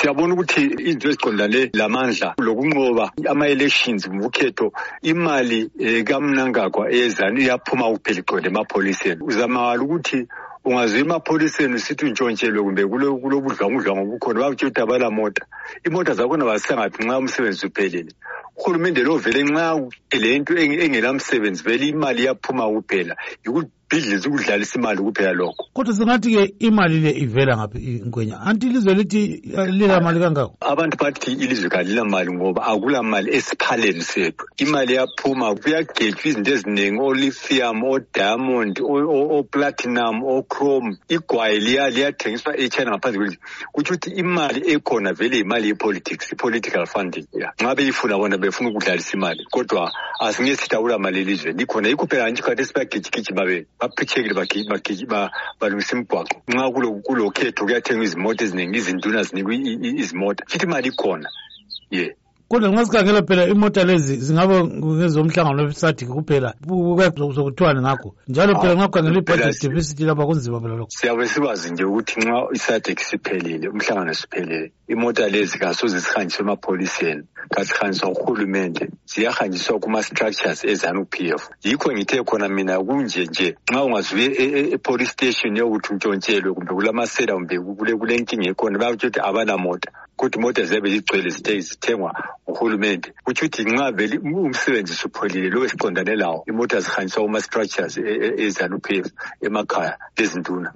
siyabona ukuthi izinto eziqondane lamandla lokunqoba ama-elections ngokhetho imali kaMnangagwa eyezana iyaphuma kuphela iqonde emapholiseni. Uzamala ukuthi ungazwe emapholiseni usithi untshontshelwe kumbe kulobudlwangudlwangu obukhona bakutshela ukuthi abalamota. Imota zakhona bazisangaphi nxa umsebenzi uphelile. Uhulumende lo vele nxa le nto engelamsebenzi vele imali iyaphuma kuphela. Bidliza ukudlalisa imali kuphela lokho. Kodwa singathi-ke imali le ivela ngaphi Ngwenya? Anti ilizwe lithi lila mali kangako? Abantu bathi ilizwe kalila mali ngoba akula mali esiphaleni sethu. Imali yaphuma kuyagejwa izinto eziningi, o-lithium, o-diamond, o-platinum, o-chrome. Igwayi liyathengiswa eChina ngaphandle kwelizwe. Kutsho ukuthi imali ekhona vele imali yepolitics, i-political funding. Nxa beyifuna bona befuna ukudlalisa imali. Kodwa asingeke sithi akula mali elizweni. Ikhona yikho phela nje khathesi bayagijigijima baphichekile balungisa imigwaqo. Nxa kulo khetho kuyathengwa izimota eziningi, izinduna zinikwa izimota. Futhi imali ikhona. Kodwa nxa sikhangela phela imota lezi zingaba ngezomhlangano weSADC kuphela kuzokuthiwani ngakho. Njalo phela nxa kukhangela i-budget deficit lapha kunzima phela lokho. Siyabe sibazi nje ukuthi nxa iSADC siphelile, umhlangano siphelile, imota lezi kasoze zihanjiswe emapholiseni, kazihanjiswa kuhulumende, ziyahanjiswa kuma-structures eZANU-PF. Yikho ngithe khona mina kunje nje nxa ungazuye e-police station yokuthi untshontshelwe kumbe kulamasela kumbe kule nkinga ekhona bayakutshela ukuthi abanamota. Kodwa imota ziyabe zigcwele zithengwa uhulumende. Kutsho ukuthi nxa vele umsebenzi usuphelile lo esiqondane lawo, imota zihanjiswa kuma-structures eZANU-PF emakhaya lezinduna.